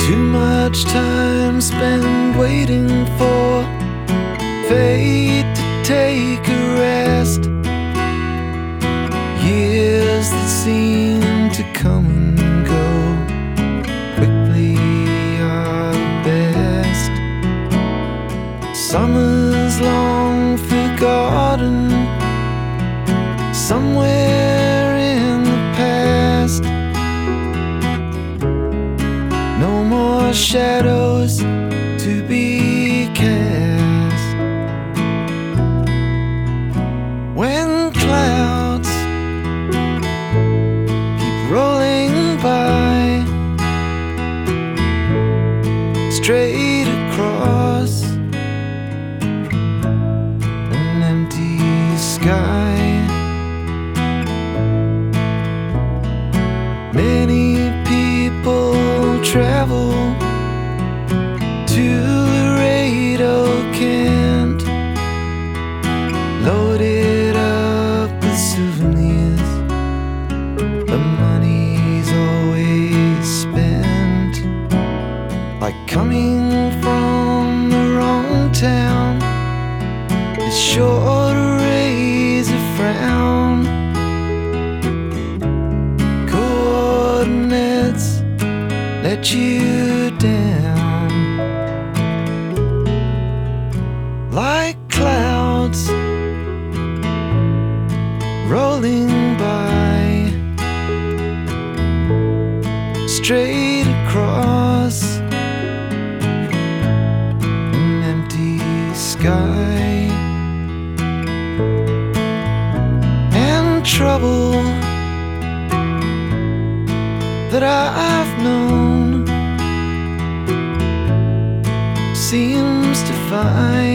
Too much time spent waiting for fate to take a rest. Years that seem to come and go quickly are best. Summers long forgotten somewhere in the past. No more shadows to be cast. When clouds keep rolling by straight across an empty sky, many people travel to Laredo, Kent, loaded up with souvenirs. The money's always spent, like coming from the wrong town. It's sure to raise a frown. Coordinates let you down, like clouds rolling by straight across an empty sky. And trouble that I've known seems to find